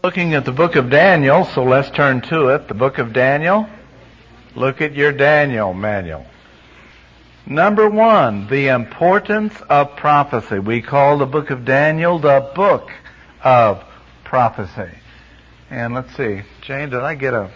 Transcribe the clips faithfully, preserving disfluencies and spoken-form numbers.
Looking at the book of Daniel, so let's turn to it. The book of Daniel. Look at your Daniel manual. Number one, the importance of prophecy. We call the book of Daniel the book of prophecy. And let's see, Jane, did I get a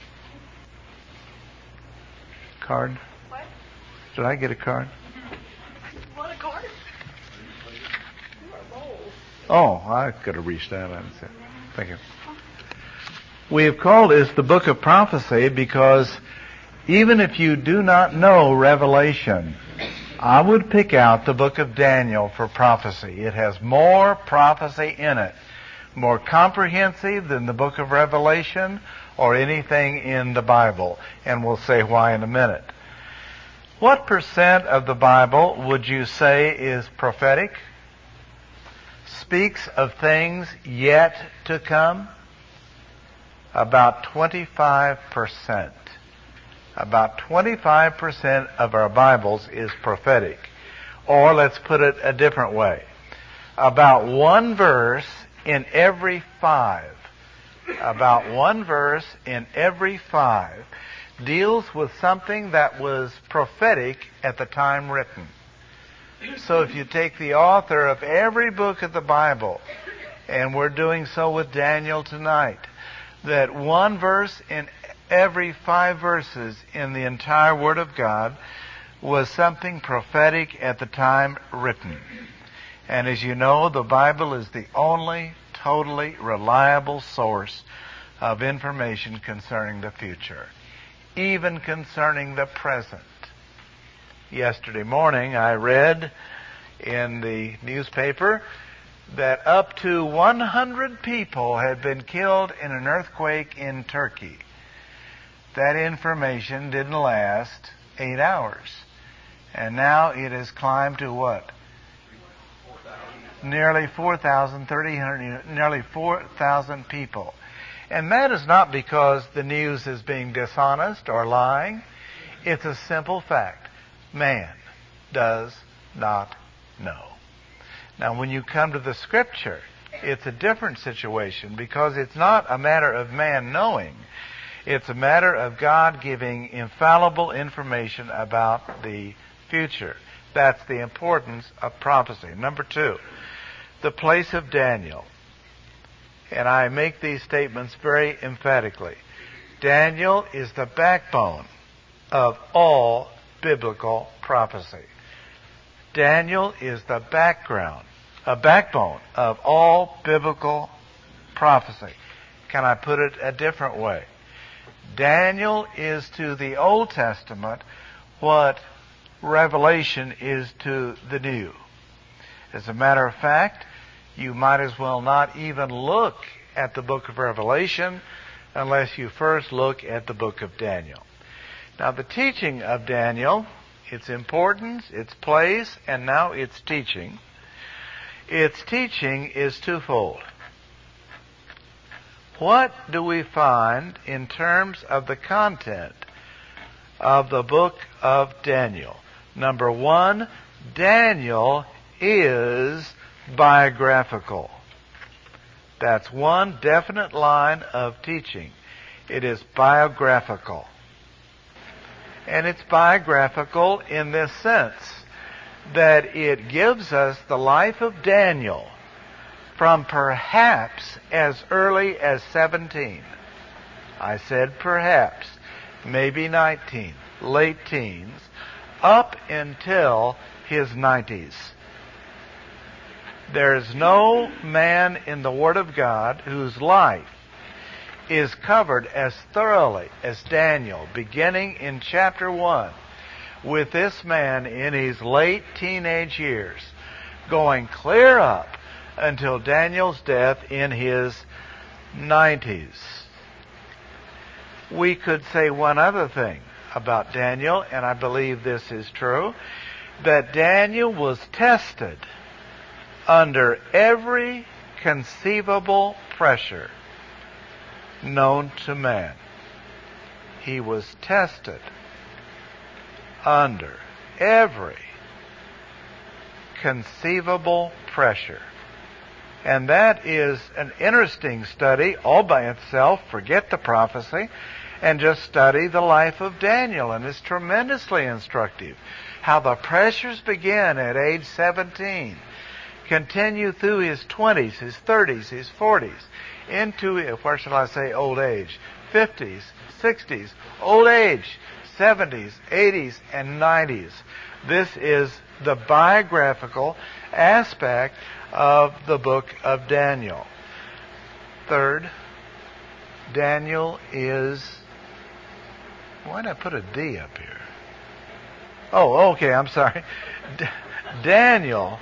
card? What? Did I get a card? You want a card? You are bold. Oh, I could have reached out and said, thank you. We have called this the book of prophecy because even if you do not know Revelation, I would pick out the book of Daniel for prophecy. It has more prophecy in it, more comprehensive than the book of Revelation or anything in the Bible. And we'll say why in a minute. What percent of the Bible would you say is prophetic? Speaks of things yet to come? About twenty-five percent. About twenty-five percent of our Bibles is prophetic. Or let's put it a different way. About one verse in every five, about one verse in every five deals with something that was prophetic at the time written. So if you take the author of every book of the Bible, and we're doing so with Daniel tonight, that one verse in every five verses in the entire Word of God was something prophetic at the time written. And as you know, the Bible is the only totally reliable source of information concerning the future, even concerning the present. Yesterday morning I read in the newspaper that up to one hundred people had been killed in an earthquake in Turkey. That information didn't last eight hours. And now it has climbed to what? Nearly four thousand, thirty, nearly four thousand people. And that is not because the news is being dishonest or lying. It's a simple fact. Man does not know. Now, when you come to the Scripture, it's a different situation because it's not a matter of man knowing. It's a matter of God giving infallible information about the future. That's the importance of prophecy. Number two, the place of Daniel. And I make these statements very emphatically. Daniel is the backbone of all biblical prophecy. Daniel is the background, a backbone of all biblical prophecy. Can I put it a different way? Daniel is to the Old Testament what Revelation is to the New. As a matter of fact, you might as well not even look at the book of Revelation unless you first look at the book of Daniel. Now, the teaching of Daniel, its importance, its place, and now its teaching. Its teaching is twofold. What do we find in terms of the content of the book of Daniel? Number one, Daniel is biographical. That's one definite line of teaching. It is biographical. And it's biographical in this sense that it gives us the life of Daniel from perhaps as early as seventeen. I said perhaps, maybe nineteen, late teens, up until his nineties. There is no man in the Word of God whose life is covered as thoroughly as Daniel, beginning in chapter one, with this man in his late teenage years, going clear up until Daniel's death in his nineties. We could say one other thing about Daniel, and I believe this is true, that Daniel was tested under every conceivable pressure known to man. He was tested under every conceivable pressure. And that is an interesting study all by itself. Forget the prophecy and just study the life of Daniel. And it's tremendously instructive. How the pressures begin at age seventeen, continue through his twenties, his thirties, his forties, into, where shall I say, old age, fifties, sixties, old age, seventies, eighties, and nineties. This is the biographical aspect of the book of Daniel. Third, Daniel is... Why did I put a D up here? Oh, okay, I'm sorry. D- Daniel,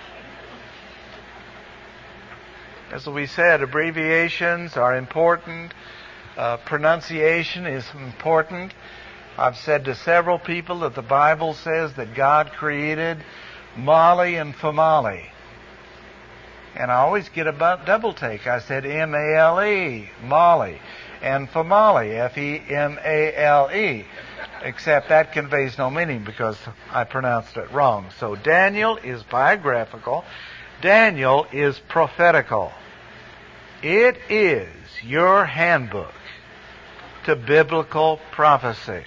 as we said, abbreviations are important. Uh, pronunciation is important. I've said to several people that the Bible says that God created Mali and Famali. And I always get a double take. I said M A L E, Mali, and Famali, F E M A L E. Except that conveys no meaning because I pronounced it wrong. So Daniel is biographical. Daniel is prophetical. It is your handbook to biblical prophecy.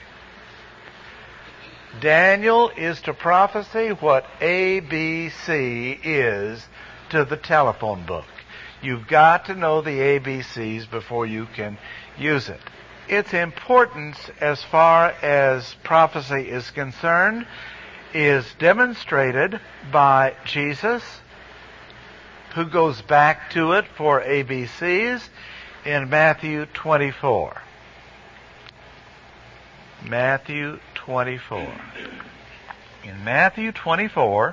Daniel is to prophecy what A B C is to the telephone book. You've got to know the A B Cs before you can use it. Its importance as far as prophecy is concerned is demonstrated by Jesus, who goes back to it for A B Cs in Matthew twenty-four. Matthew twenty-four. In Matthew twenty-four,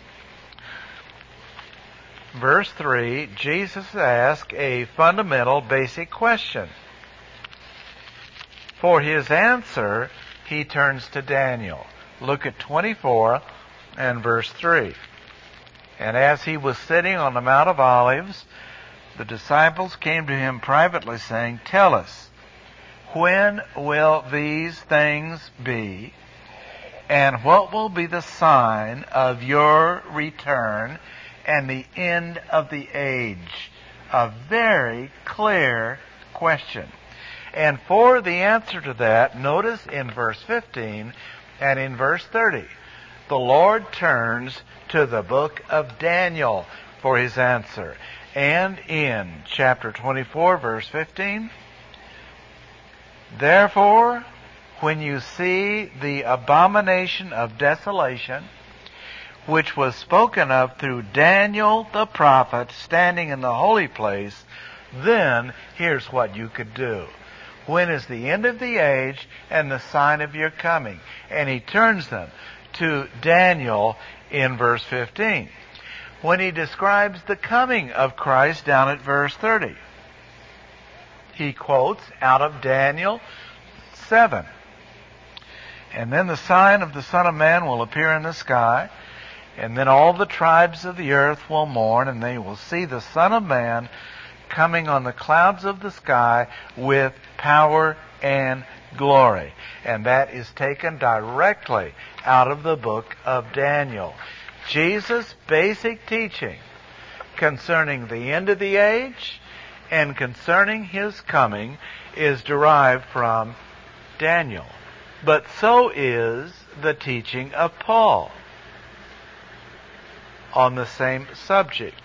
verse three, Jesus asks a fundamental, basic question. For his answer, he turns to Daniel. Look at twenty-four and verse three. And as he was sitting on the Mount of Olives, the disciples came to him privately, saying, Tell us, when will these things be? And what will be the sign of your return and the end of the age? A very clear question. And for the answer to that, notice in verse fifteen and in verse thirty, the Lord turns to the book of Daniel for his answer. And in chapter twenty-four, verse fifteen, Therefore, when you see the abomination of desolation, which was spoken of through Daniel the prophet standing in the holy place, then here's what you could do. When is the end of the age and the sign of your coming? And he turns them to Daniel in verse fifteen. When he describes the coming of Christ down at verse thirty, he quotes out of Daniel seven. And then the sign of the Son of Man will appear in the sky, and then all the tribes of the earth will mourn, and they will see the Son of Man coming on the clouds of the sky with power and glory. And that is taken directly out of the book of Daniel. Jesus' basic teaching concerning the end of the age and concerning his coming is derived from Daniel. But so is the teaching of Paul on the same subject.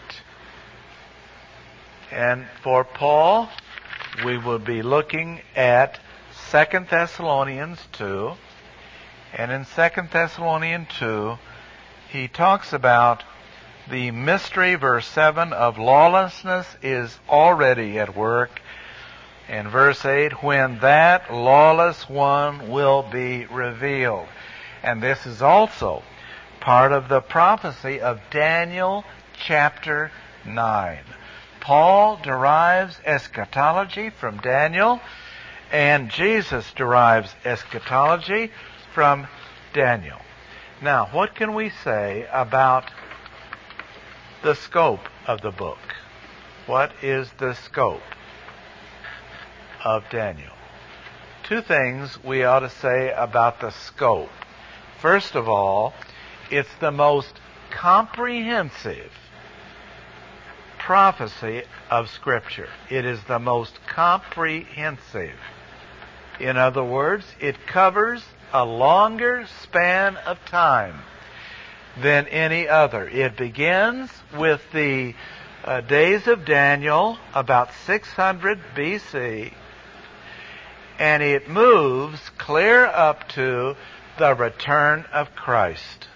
And for Paul, we will be looking at Second Thessalonians two. And in Second Thessalonians two, he talks about the mystery, verse seven, of lawlessness is already at work. And verse eight, when that lawless one will be revealed. And this is also part of the prophecy of Daniel chapter nine. Paul derives eschatology from Daniel, and Jesus derives eschatology from Daniel. Now, what can we say about the scope of the book? What is the scope of Daniel? Two things we ought to say about the scope. First of all, it's the most comprehensive prophecy of Scripture. It is the most comprehensive. In other words, it covers a longer span of time than any other. It begins with the uh, days of Daniel, about six hundred B C, and it moves clear up to the return of Christ.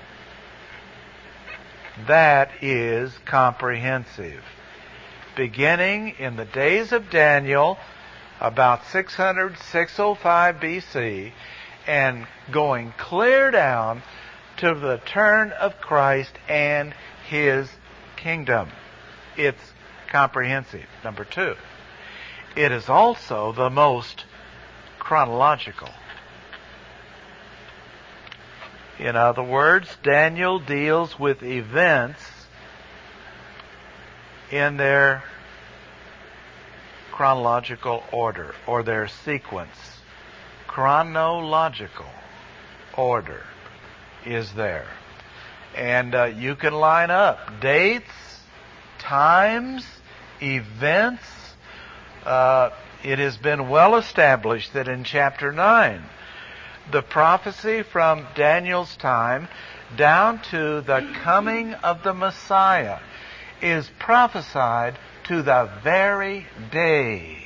That is comprehensive. Beginning in the days of Daniel, about six hundred, six oh five B C, and going clear down to the return of Christ and His kingdom. It's comprehensive. Number two, it is also the most chronological. In other words, Daniel deals with events in their chronological order, or their sequence. Chronological order is there. And uh, you can line up dates, times, events. Uh, it has been well established that in chapter nine, the prophecy from Daniel's time down to the coming of the Messiah is prophesied to the very day.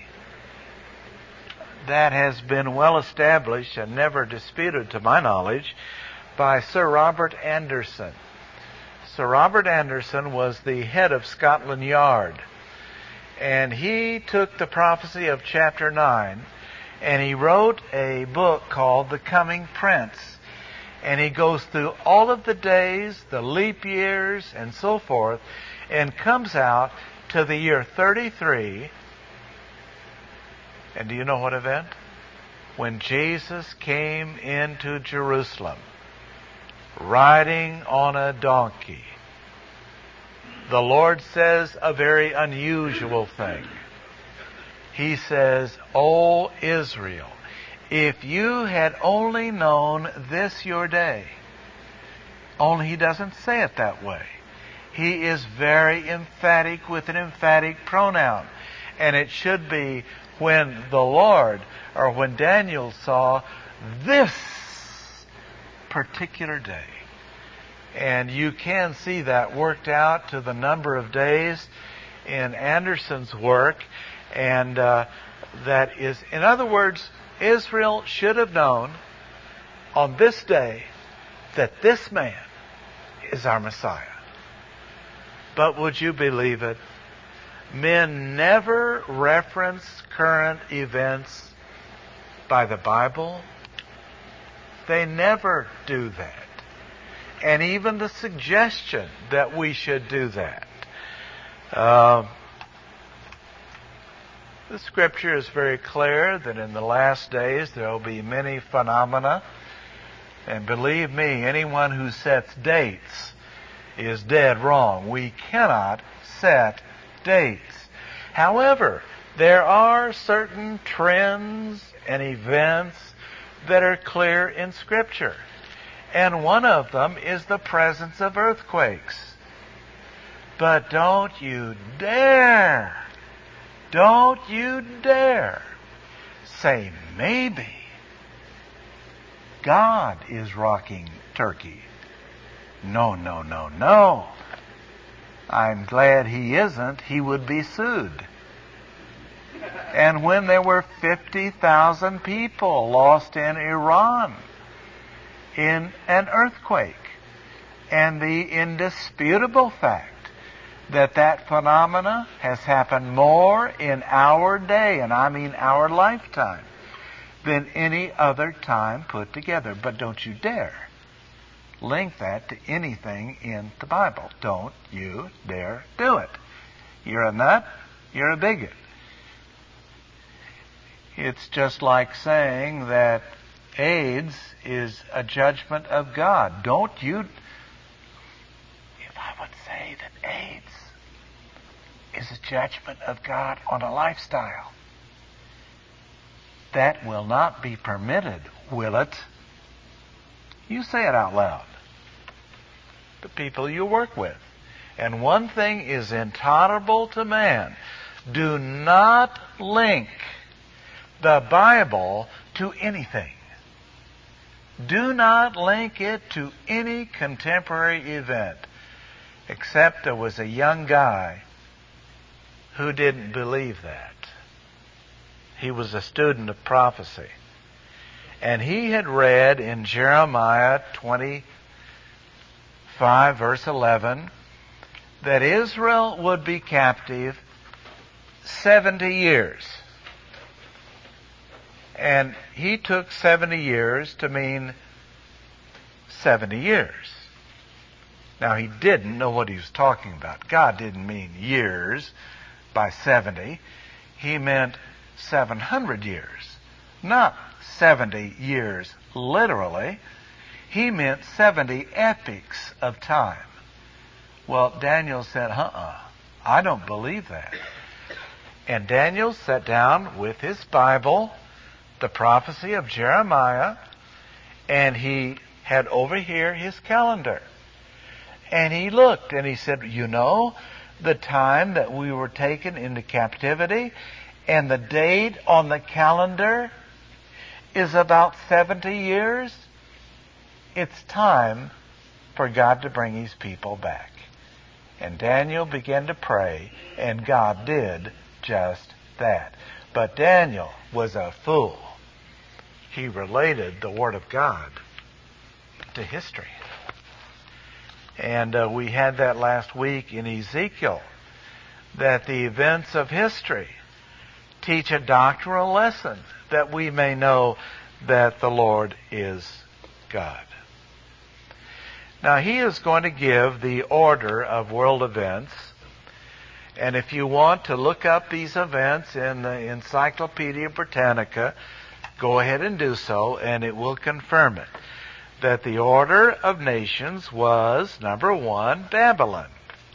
That has been well established and never disputed, to my knowledge, by Sir Robert Anderson. Sir Robert Anderson was the head of Scotland Yard, and he took the prophecy of chapter nine and he wrote a book called The Coming Prince. And he goes through all of the days, the leap years, and so forth, and comes out to the year thirty-three. And do you know what event? When Jesus came into Jerusalem, riding on a donkey. The Lord says a very unusual thing. He says, "O Israel, if you had only known this your day." Only He doesn't say it that way. He is very emphatic with an emphatic pronoun. And it should be when the Lord, or when Daniel saw this particular day. And you can see that worked out to the number of days in Anderson's work. And uh, that is, in other words, Israel should have known on this day that this man is our Messiah. But would you believe it? Men never reference current events by the Bible. They never do that. And even the suggestion that we should do that. Uh, the Scripture is very clear that in the last days there will be many phenomena. And believe me, anyone who sets dates is dead wrong. We cannot set dates. However, there are certain trends and events that are clear in Scripture. And one of them is the presence of earthquakes. But don't you dare, don't you dare say maybe God is rocking Turkey. No, no, no, no. I'm glad He isn't. He would be sued. And when there were fifty thousand people lost in Iran in an earthquake, and the indisputable fact that that phenomena has happened more in our day, and I mean our lifetime, than any other time put together. But don't you dare link that to anything in the Bible. Don't you dare do it. You're a nut. You're a bigot. It's just like saying that AIDS is a judgment of God. Don't you... If I would say that AIDS is a judgment of God on a lifestyle, that will not be permitted, will it? You say it out loud. The people you work with. And one thing is intolerable to man. Do not link the Bible to anything. Do not link it to any contemporary event, except there was a young guy who didn't believe that. He was a student of prophecy. And he had read in Jeremiah twenty-five, verse eleven, that Israel would be captive seventy years. And he took seventy years to mean seventy years. Now, he didn't know what he was talking about. God didn't mean years by seventy. He meant seven hundred years. Not seventy years literally. He meant seventy epochs of time. Well, Daniel said, uh-uh, I don't believe that. And Daniel sat down with his Bible, the prophecy of Jeremiah, and he had over here his calendar. And he looked and he said, you know, the time that we were taken into captivity and the date on the calendar is about seventy years. It's time for God to bring his people back. And Daniel began to pray, and God did just that. But Daniel was a fool. He related the Word of God to history. And uh, we had that last week in Ezekiel, that the events of history teach a doctrinal lesson that we may know that the Lord is God. Now, he is going to give the order of world events. And if you want to look up these events in the Encyclopedia Britannica, go ahead and do so, and it will confirm it. That the order of nations was, number one, Babylon.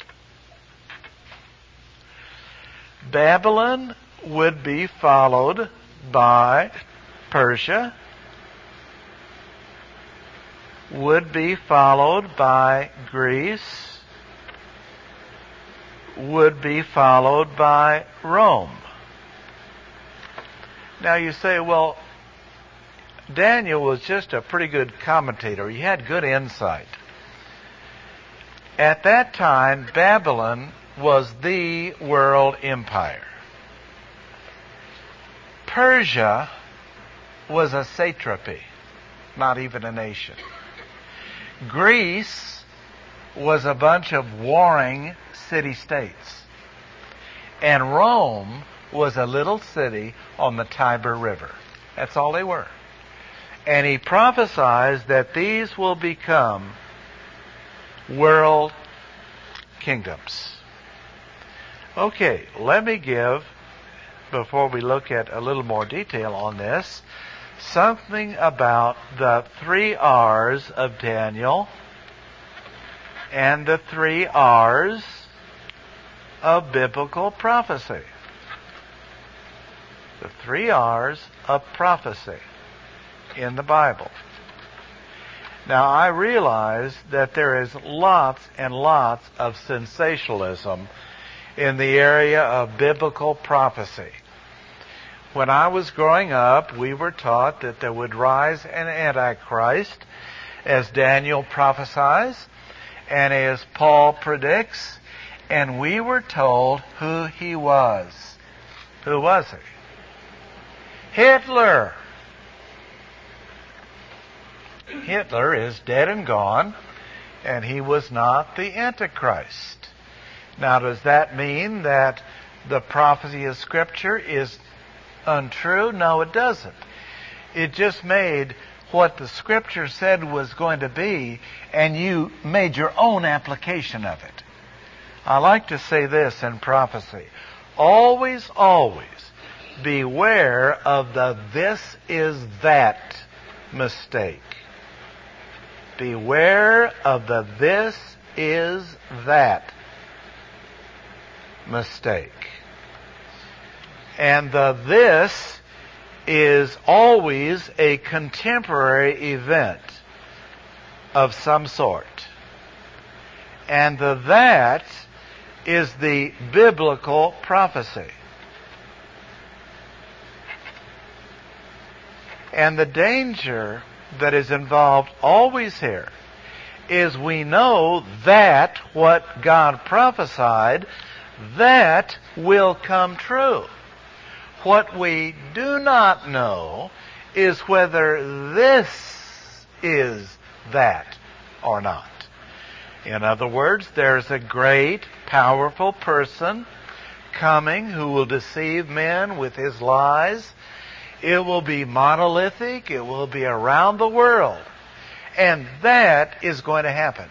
Babylon would be followed by Persia, would be followed by Greece, would be followed by Rome. Now you say, well, Daniel was just a pretty good commentator. He had good insight. At that time, Babylon was the world empire. Persia was a satrapy, not even a nation. Greece was a bunch of warring city-states. And Rome was a little city on the Tiber River. That's all they were. And he prophesies that these will become world kingdoms. Okay, let me give, before we look at a little more detail on this, something about the three R's of Daniel and the three R's of biblical prophecy. The three R's of prophecy in the Bible. Now, I realize that there is lots and lots of sensationalism in the area of biblical prophecy. When I was growing up, we were taught that there would rise an Antichrist, as Daniel prophesies, and as Paul predicts, and we were told who he was. Who was he? Hitler! Hitler is dead and gone, and he was not the Antichrist. Now, does that mean that the prophecy of Scripture is untrue? No, it doesn't. It just made what the Scripture said was going to be, and you made your own application of it. I like to say this in prophecy. Always, always beware of the this is that mistake. Beware of the this is that mistake. And the this is always a contemporary event of some sort. And the that is the biblical prophecy. And the danger that is involved always here is we know that what God prophesied, that will come true. What we do not know is whether this is that or not. In other words, there's a great, powerful person coming who will deceive men with his lies. It will be monolithic. It will be around the world. And that is going to happen.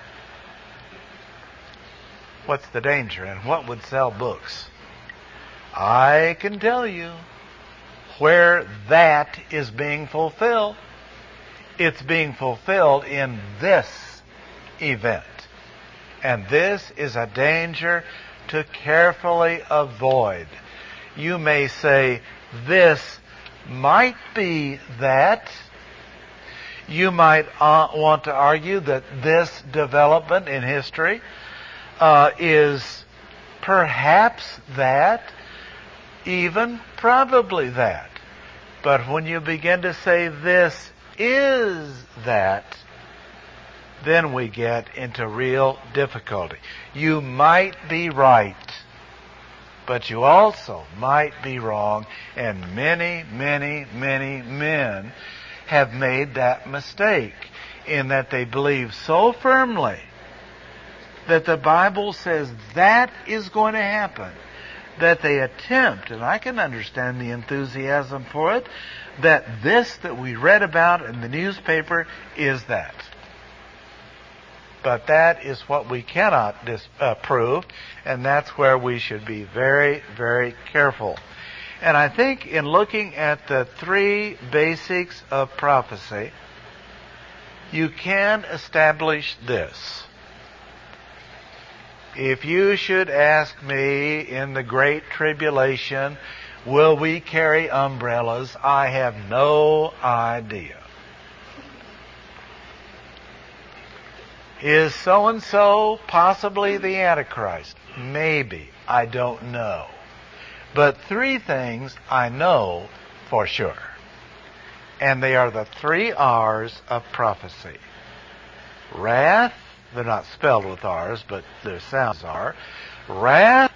What's the danger and what would sell books? I can tell you where that is being fulfilled. It's being fulfilled in this event. And this is a danger to carefully avoid. You may say, this might be that. You might uh, want to argue that this development in history uh, is perhaps that, even probably that. But when you begin to say this is that, then we get into real difficulty. You might be right, but you also might be wrong, and many, many, many men have made that mistake in that they believe so firmly that the Bible says that is going to happen that they attempt, and I can understand the enthusiasm for it, that this that we read about in the newspaper is that. But that is what we cannot dis- uh, prove, and that's where we should be very, very careful. And I think in looking at the three basics of prophecy, you can establish this. If you should ask me in the Great Tribulation, will we carry umbrellas? I have no idea. Is so-and-so possibly the Antichrist? Maybe. I don't know. But three things I know for sure. And they are the three R's of prophecy. Wrath, they're not spelled with R's, but their sounds are. Wrath,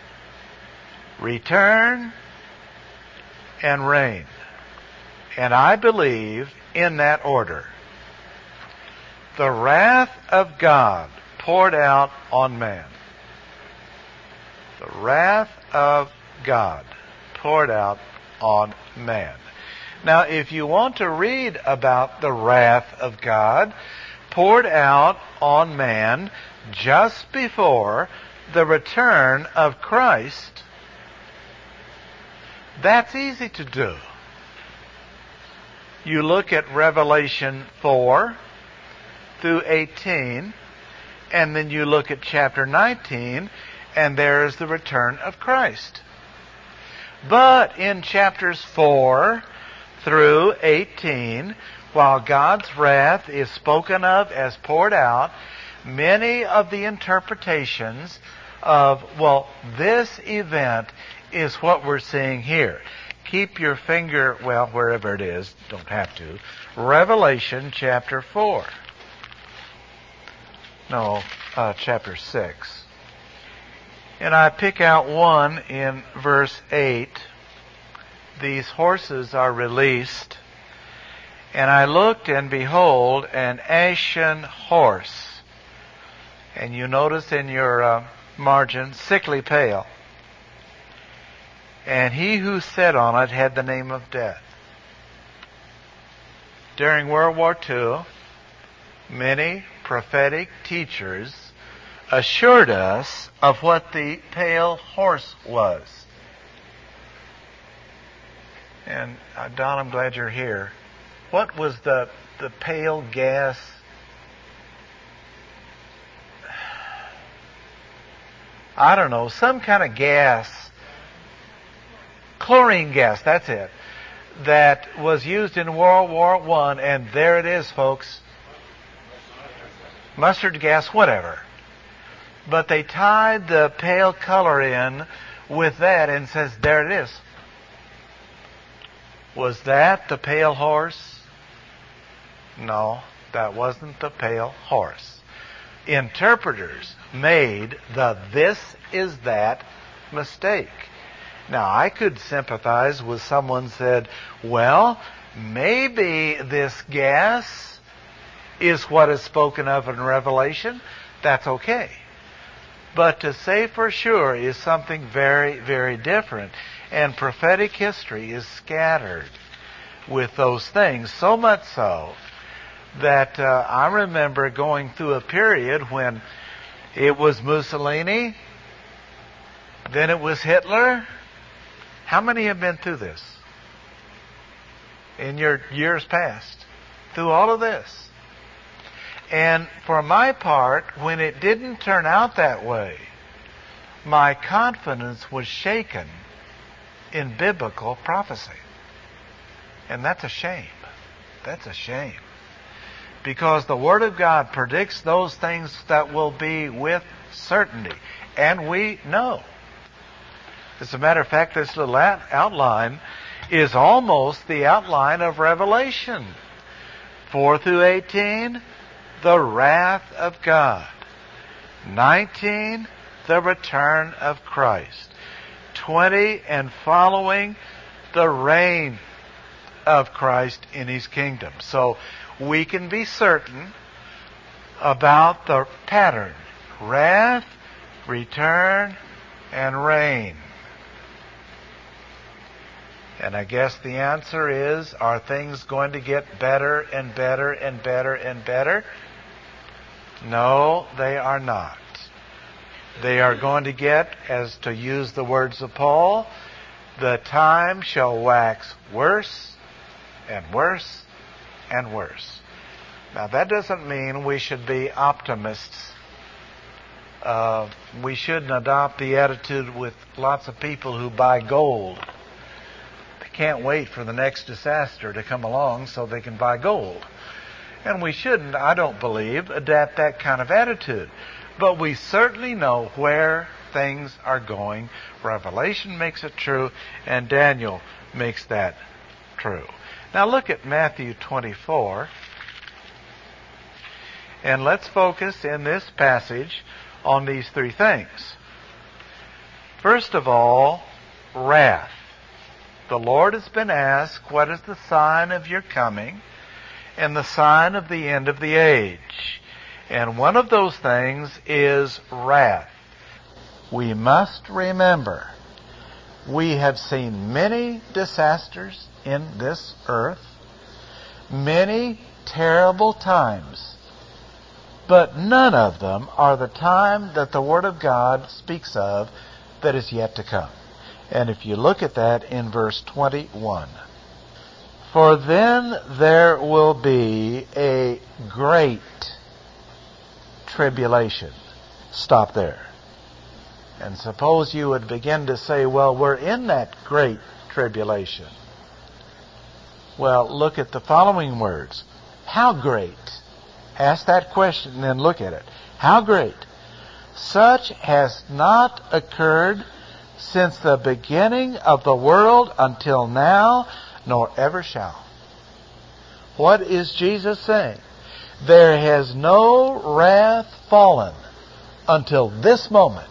return, and reign. And I believe in that order. The wrath of God poured out on man. The wrath of God poured out on man. Now, if you want to read about the wrath of God poured out on man just before the return of Christ, that's easy to do. You look at Revelation four through eighteen, and then you look at chapter nineteen, and there is the return of Christ. But in chapters four through eighteen, while God's wrath is spoken of as poured out, many of the interpretations of, well, this event is what we're seeing here. Keep your finger, well, wherever it is, don't have to. Revelation chapter four. No, uh, chapter six. And I pick out one in verse eight. These horses are released. And I looked, and behold, an ashen horse. And you notice in your uh, margin, sickly pale. And he who sat on it had the name of death. During World War Two, many prophetic teachers assured us of what the pale horse was. And uh, Don, I'm glad you're here. What was the the pale gas? I don't know, some kind of gas. Chlorine gas, that's it. That was used in World War One, and there it is, folks. Mustard gas, whatever. But they tied the pale color in with that and says, there it is. Was that the pale horse? No, that wasn't the pale horse. Interpreters made the this is that mistake. Now, I could sympathize with someone said, well, maybe this gas is what is spoken of in Revelation. That's okay. But to say for sure is something very, very different. And prophetic history is scattered with those things, so much so that uh, I remember going through a period when it was Mussolini, then it was Hitler. How many have been through this in your years past? Through all of this. And for my part, when it didn't turn out that way, my confidence was shaken in biblical prophecy. And that's a shame. That's a shame. Because the Word of God predicts those things that will be with certainty. And we know. As a matter of fact, this little outline is almost the outline of Revelation. four through eighteen, the wrath of God. nineteen, the return of Christ. twenty and following, the reign of Christ in His kingdom. So we can be certain about the pattern. Wrath, return, and reign. And I guess the answer is, are things going to get better and better and better and better? No, they are not. They are going to get, as to use the words of Paul, the time shall wax worse and worse and worse. Now, that doesn't mean we should be optimists. Uh, we shouldn't adopt the attitude with lots of people who buy gold. They can't wait for the next disaster to come along so they can buy gold. And we shouldn't, I don't believe, adapt that kind of attitude. But we certainly know where things are going. Revelation makes it true, and Daniel makes that true. Now look at Matthew twenty-four. And let's focus in this passage on these three things. First of all, wrath. The Lord has been asked, what is the sign of your coming and the sign of the end of the age? And one of those things is wrath. We must remember, we have seen many disasters in this earth, many terrible times, but none of them are the time that the Word of God speaks of that is yet to come. And if you look at that in verse twenty-one, for then there will be a great tribulation. Stop there. And suppose you would begin to say, well, we're in that great tribulation. Well, look at the following words. How great? Ask that question and then look at it. How great? Such has not occurred since the beginning of the world until now, nor ever shall. What is Jesus saying? There has no wrath fallen until this moment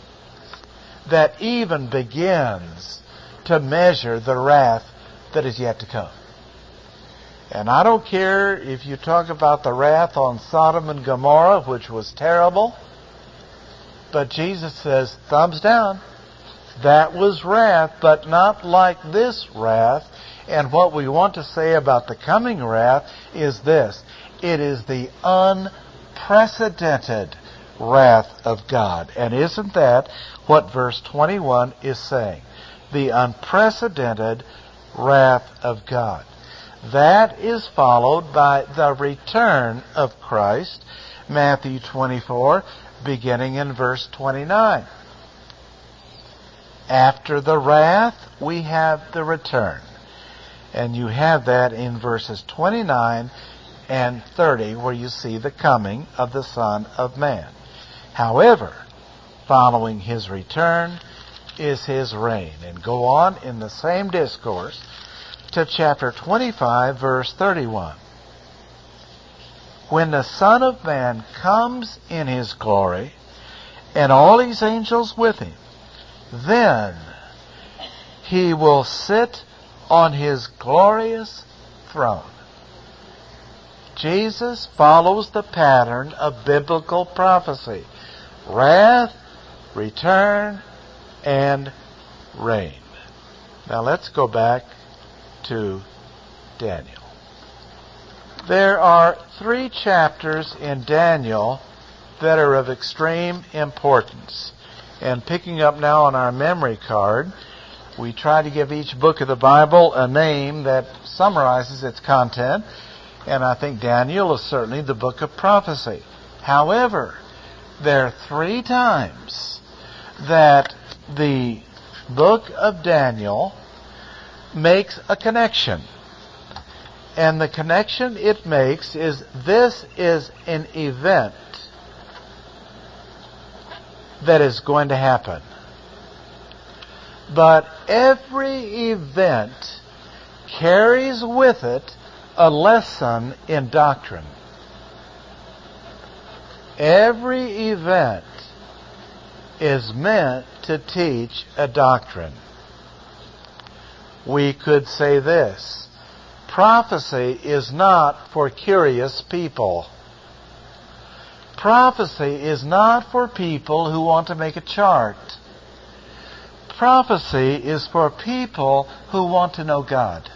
that even begins to measure the wrath that is yet to come. And I don't care if you talk about the wrath on Sodom and Gomorrah, which was terrible, but Jesus says, thumbs down. That was wrath, but not like this wrath. And what we want to say about the coming wrath is this. It is the unprecedented wrath of God. And isn't that what verse twenty-one is saying? The unprecedented wrath of God. That is followed by the return of Christ, Matthew twenty-four, beginning in verse twenty-nine. After the wrath, we have the return. And you have that in verses twenty-nine and thirty, where you see the coming of the Son of Man. However, following his return is his reign. And go on in the same discourse to chapter twenty-five, verse thirty-one. When the Son of Man comes in his glory, and all his angels with him, then he will sit on his glorious throne. Jesus follows the pattern of biblical prophecy: wrath, return, and reign. Now let's go back to Daniel. There are three chapters in Daniel that are of extreme importance. And picking up now on our memory card, we try to give each book of the Bible a name that summarizes its content. And I think Daniel is certainly the book of prophecy. However, there are three times that the book of Daniel makes a connection. And the connection it makes is this is an event that is going to happen. But every event carries with it a lesson in doctrine. Every event is meant to teach a doctrine. We could say this: prophecy is not for curious people. Prophecy is not for people who want to make a chart. Prophecy is for people who want to know God.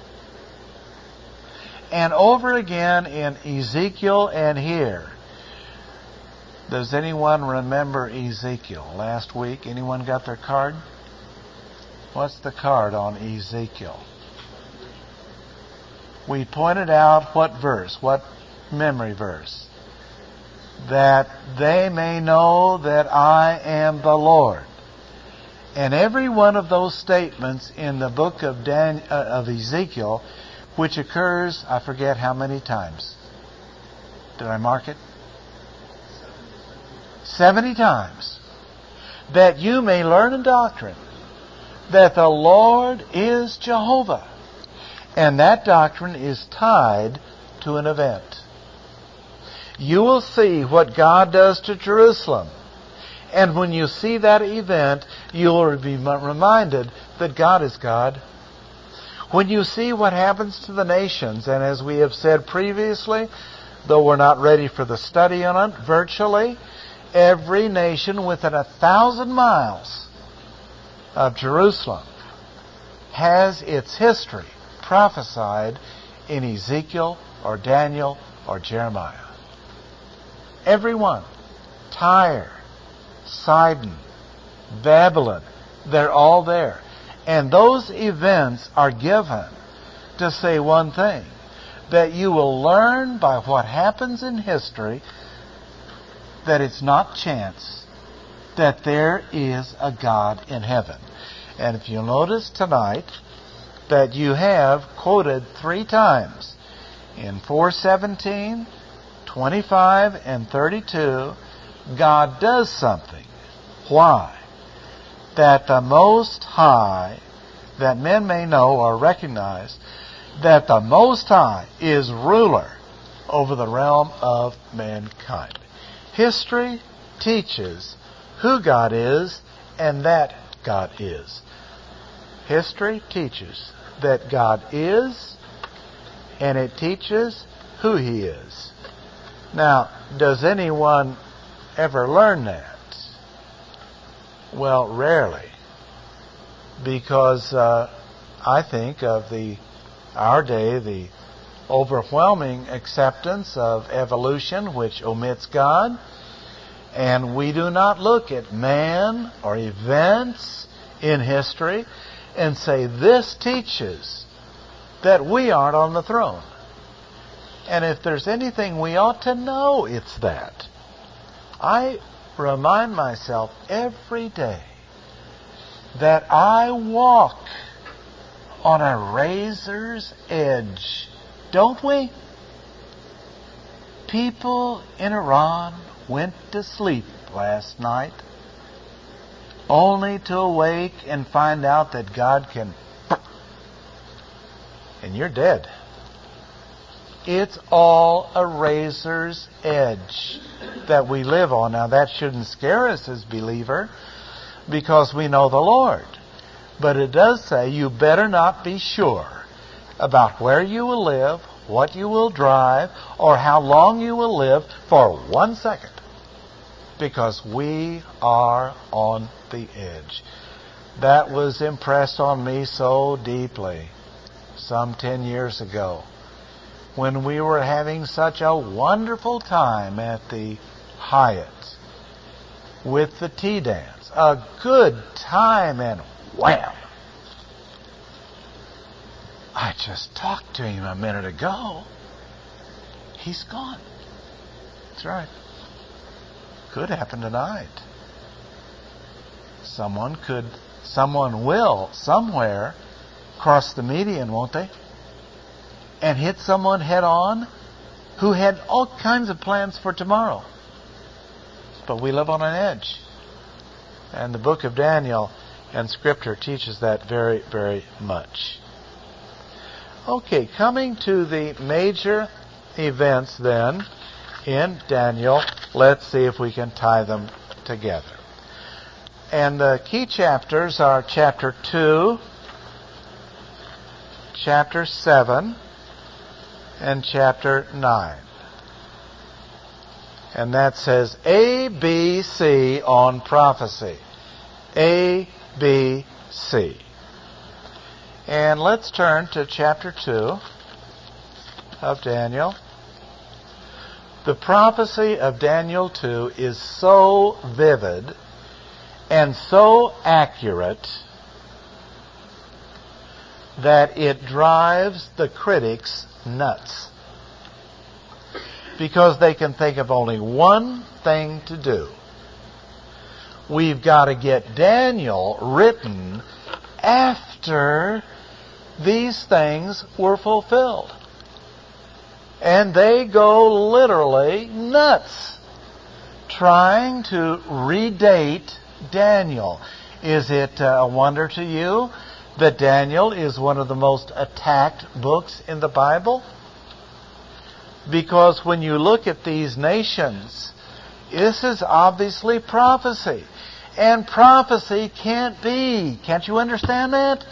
And over again in Ezekiel and here, does anyone remember Ezekiel? Last week, anyone got their card? What's the card on Ezekiel? We pointed out what verse, what memory verse? That they may know that I am the Lord. And every one of those statements in the book of Dan, uh, of Ezekiel, which occurs, I forget how many times. Did I mark it? Seventy times. That you may learn in doctrine that the Lord is Jehovah. And that doctrine is tied to an event. You will see what God does to Jerusalem. And when you see that event, you will be reminded that God is God. When you see what happens to the nations, and as we have said previously, though we're not ready for the study on it, virtually every nation within a thousand miles of Jerusalem has its history prophesied in Ezekiel or Daniel or Jeremiah. Every one. Tyre, Sidon, Babylon, they're all there. And those events are given to say one thing: that you will learn by what happens in history that it's not chance, that there is a God in heaven. And if you'll notice tonight that you have quoted three times in four seventeen, twenty-five, and thirty-two, God does something. Why? That the Most High, that men may know or recognize that the Most High is ruler over the realm of mankind. History teaches who God is and that God is. History teaches that God is, and it teaches who He is. Now, does anyone ever learn that? Well, rarely. Because uh, I think of the our day, the overwhelming acceptance of evolution, which omits God. And we do not look at man or events in history and say, this teaches that we aren't on the throne. And if there's anything we ought to know, it's that. I remind myself every day that I walk on a razor's edge. Don't we? People in Iran went to sleep last night, only to awake and find out that God can, and you're dead. It's all a razor's edge that we live on. Now that shouldn't scare us as believer because we know the Lord. But it does say you better not be sure about where you will live, what you will drive, or how long you will live for one second. Because we are on the edge. That was impressed on me so deeply some ten years ago when we were having such a wonderful time at the Hyatt with the tea dance. A good time, and wham! I just talked to him a minute ago. He's gone. That's right. Could happen tonight. Someone could, someone will, somewhere, cross the median, won't they? And hit someone head on who had all kinds of plans for tomorrow. But we live on an edge. And the book of Daniel and Scripture teaches that very, very much. Okay, coming to the major events then in Daniel, let's see if we can tie them together. And the key chapters are chapter two, chapter seven, and chapter nine. And that says A, B, C on prophecy. A, B, C. And let's turn to chapter two of Daniel. The prophecy of Daniel two is so vivid and so accurate that it drives the critics nuts. Because they can think of only one thing to do. We've got to get Daniel written after these things were fulfilled. And they go literally nuts trying to redate Daniel. Is it a wonder to you that Daniel is one of the most attacked books in the Bible? Because when you look at these nations, this is obviously prophecy. And prophecy can't be. Can't you understand that?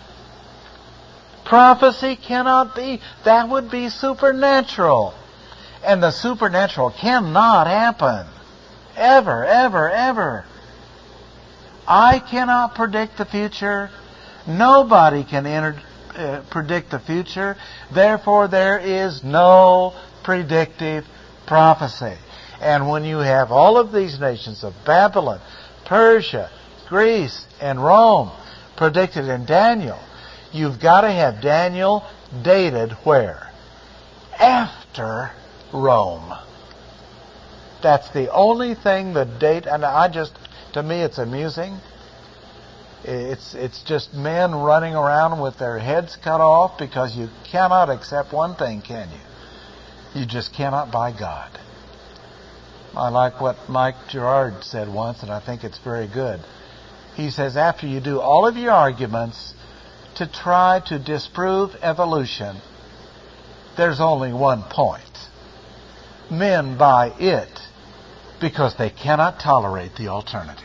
Prophecy cannot be. That would be supernatural. And the supernatural cannot happen. Ever, ever, ever. I cannot predict the future. Nobody can enter, uh, predict the future. Therefore, there is no predictive prophecy. And when you have all of these nations of Babylon, Persia, Greece, and Rome predicted in Daniel, you've got to have Daniel dated where? After Rome. That's the only thing the date, and I just, to me it's amusing. It's it's just men running around with their heads cut off because you cannot accept one thing, can you? You just cannot buy God. I like what Mike Gerard said once, and I think it's very good. He says, after you do all of your arguments to try to disprove evolution, there's only one point. Men buy it because they cannot tolerate the alternative.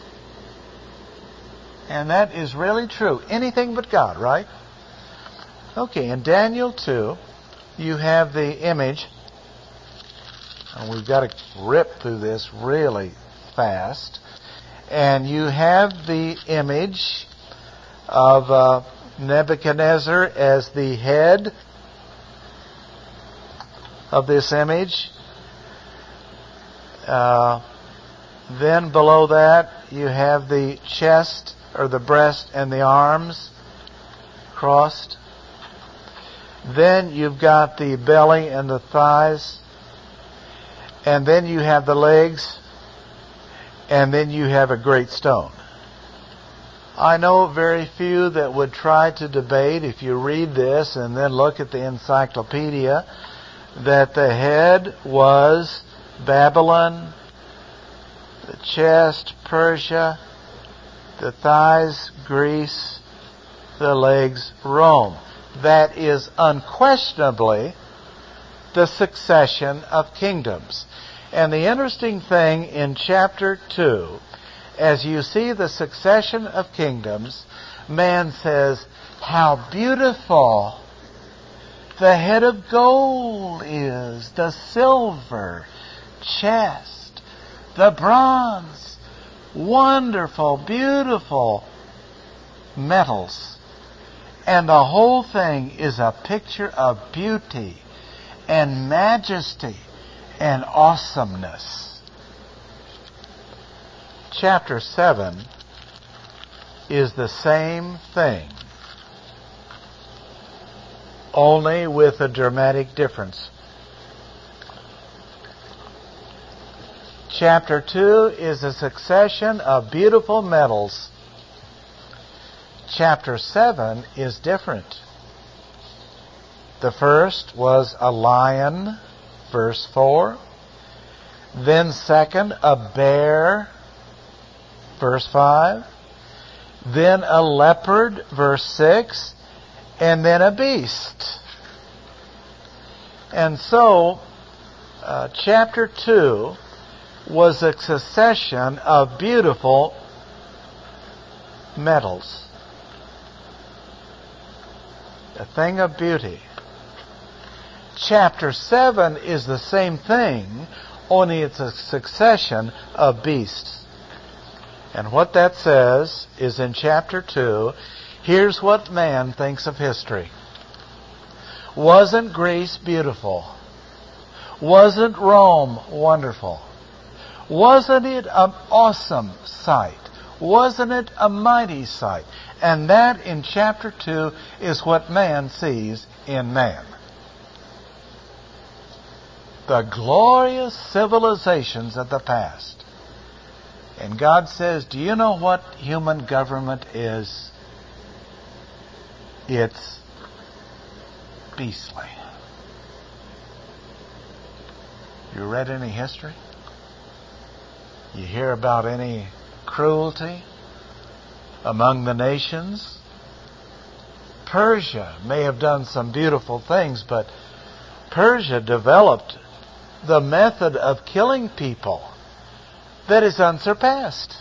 And that is really true. Anything but God, right? Okay, in Daniel two, you have the image, and we've got to rip through this really fast, and you have the image of uh, Nebuchadnezzar as the head of this image. Uh, then below that, you have the chest, or the breast and the arms crossed. Then you've got the belly and the thighs. And then you have the legs. And then you have a great stone. I know very few that would try to debate, if you read this and then look at the encyclopedia, that the head was Babylon, the chest, Persia, the thighs, Greece, the legs, Rome. That is unquestionably the succession of kingdoms. And the interesting thing in chapter two, as you see the succession of kingdoms, man says, how beautiful the head of gold is, the silver chest, the bronze, wonderful, beautiful metals. And the whole thing is a picture of beauty and majesty and awesomeness. Chapter seven is the same thing, only with a dramatic difference. Chapter two is a succession of beautiful metals. Chapter seven is different. The first was a lion, verse four. Then second, a bear, verse five. Then a leopard, verse six. And then a beast. And so, uh, chapter two was a succession of beautiful metals. A thing of beauty. Chapter seven is the same thing, only it's a succession of beasts. And what that says is in chapter two, here's what man thinks of history. Wasn't Greece beautiful? Wasn't Rome wonderful? Wasn't it an awesome sight? Wasn't it a mighty sight? And that in chapter two is what man sees in man. The glorious civilizations of the past. And God says, do you know what human government is? It's beastly. You read any history? You hear about any cruelty among the nations? Persia may have done some beautiful things, but Persia developed the method of killing people that is unsurpassed.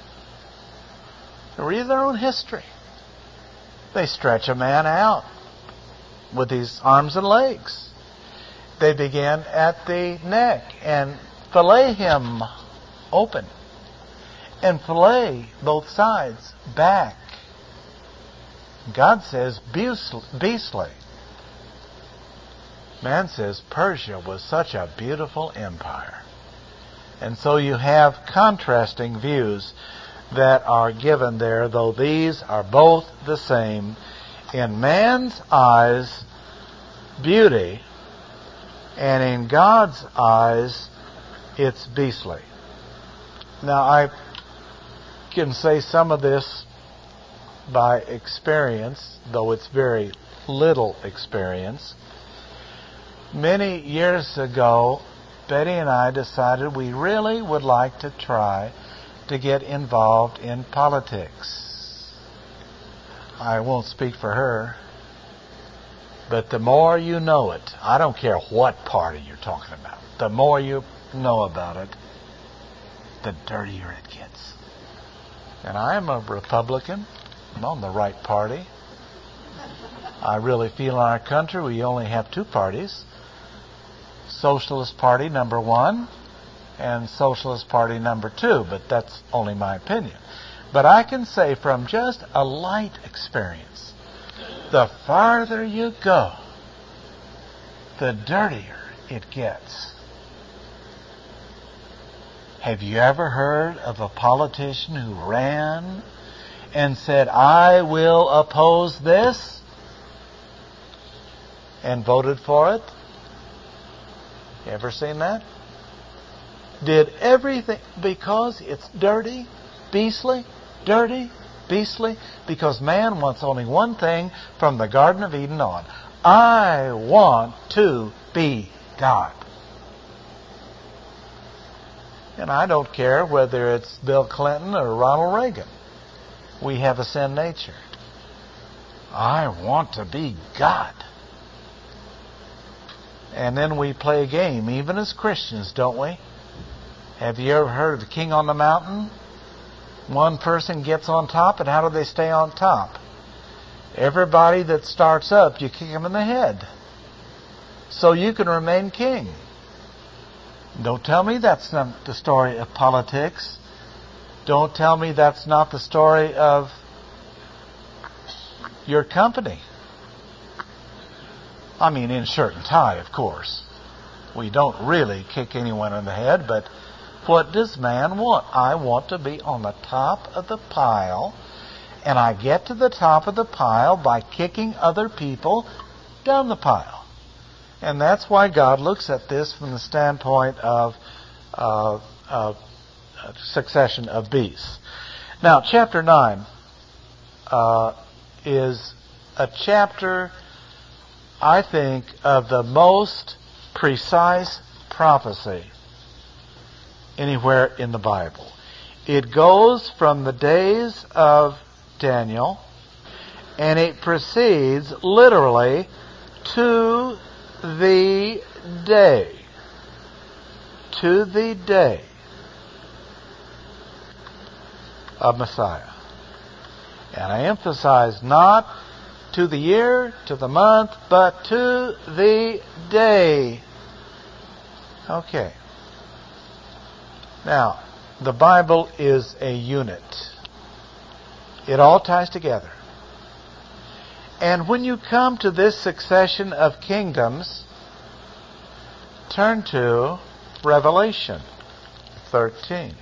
Read their own history. They stretch a man out with his arms and legs. They begin at the neck and fillet him open. And fillet both sides, back. God says beastly. Man says Persia was such a beautiful empire. And so you have contrasting views that are given there, though these are both the same. In man's eyes, beauty, and in God's eyes, it's beastly. Now, I can say some of this by experience, though it's very little experience. Many years ago, Betty and I decided we really would like to try to get involved in politics. I won't speak for her, but the more you know it, I don't care what party you're talking about, the more you know about it, the dirtier it gets. And I am a Republican. I'm on the right party. I really feel in our country we only have two parties. Socialist Party number one and Socialist Party number two, but that's only my opinion. But I can say from just a light experience, the farther you go, the dirtier it gets. Have you ever heard of a politician who ran and said, I will oppose this, and voted for it? You ever seen that? Did everything because it's dirty, beastly, dirty, beastly, because man wants only one thing from the Garden of Eden on. I want to be God. And I don't care whether it's Bill Clinton or Ronald Reagan. We have a sin nature. I want to be God. And then we play a game, even as Christians, don't we? Have you ever heard of the King on the Mountain? One person gets on top, and how do they stay on top? Everybody that starts up, you kick them in the head. So you can remain king. Don't tell me that's not the story of politics. Don't tell me that's not the story of your company. I mean, in shirt and tie, of course. We don't really kick anyone in the head, but what does man want? I want to be on the top of the pile, and I get to the top of the pile by kicking other people down the pile. And that's why God looks at this from the standpoint of uh, uh, succession of beasts. Now, chapter nine uh, is a chapter, I think, of the most precise prophecy anywhere in the Bible. It goes from the days of Daniel, and it proceeds literally to the day. To the day of Messiah. And I emphasize not to the year, to the month, but to the day. Okay. Now, the Bible is a unit. It all ties together. And when you come to this succession of kingdoms, turn to Revelation thirteen.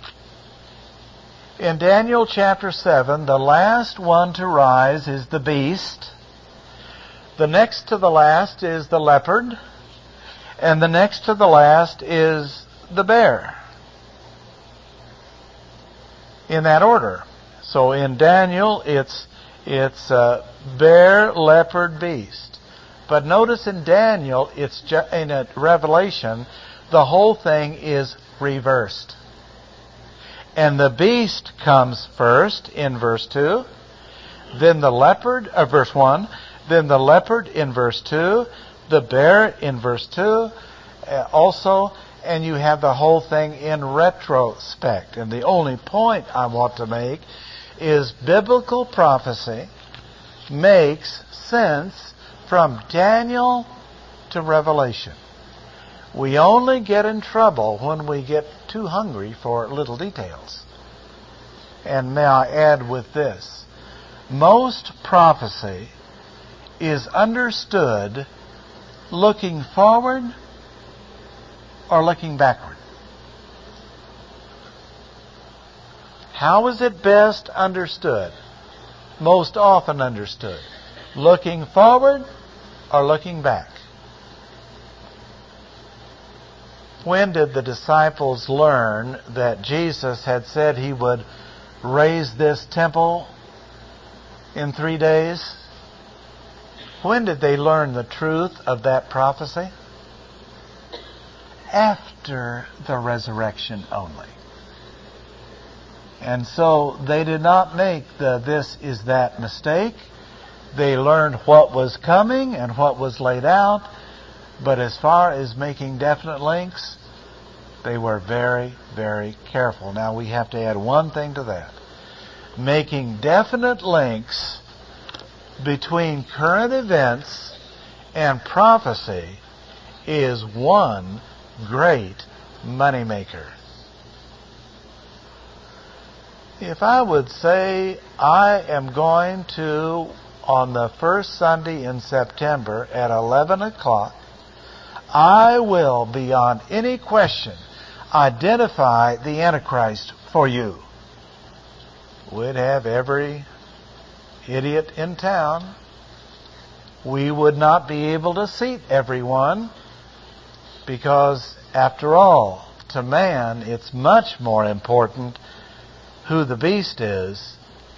In Daniel chapter seven, the last one to rise is the beast. The next to the last is the leopard. And the next to the last is the bear. In that order. So in Daniel, it's it's uh, bear, leopard, beast. But notice in Daniel, it's ju- in a Revelation, the whole thing is reversed. And the beast comes first in verse two. Then the leopard, uh, verse one. Then the leopard in verse two. The bear in verse two. Uh, also, and you have the whole thing in retrospect. And the only point I want to make is biblical prophecy makes sense from Daniel to Revelation. We only get in trouble when we get too hungry for little details. And may I add with this, most prophecy is understood looking forward or looking backward. How is it best understood? Most often understood. Looking forward or looking back? When did the disciples learn that Jesus had said He would raise this temple in three days? When did they learn the truth of that prophecy? After the resurrection only. And so they did not make the this is that mistake. They learned what was coming and what was laid out. But as far as making definite links, they were very, very careful. Now we have to add one thing to that. Making definite links between current events and prophecy is one great moneymaker. If I would say I am going to, on the first Sunday in September at eleven o'clock, I will, beyond any question, identify the Antichrist for you. We'd have every idiot in town. We would not be able to seat everyone because, after all, to man, it's much more important who the beast is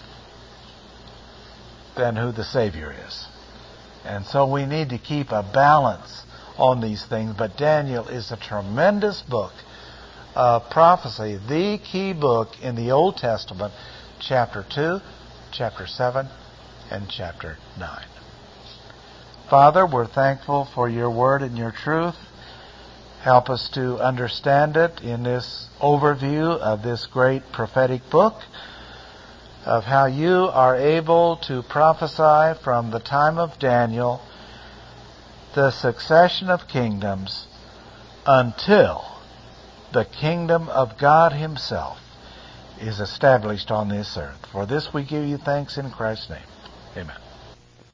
than who the Savior is. And so we need to keep a balance on these things. But Daniel is a tremendous book of prophecy, the key book in the Old Testament, chapter two, chapter seven, and chapter nine. Father, we're thankful for your word and your truth. Help us to understand it in this overview of this great prophetic book, of how you are able to prophesy from the time of Daniel the succession of kingdoms until the kingdom of God himself is established on this earth. For this we give you thanks in Christ's name. Amen.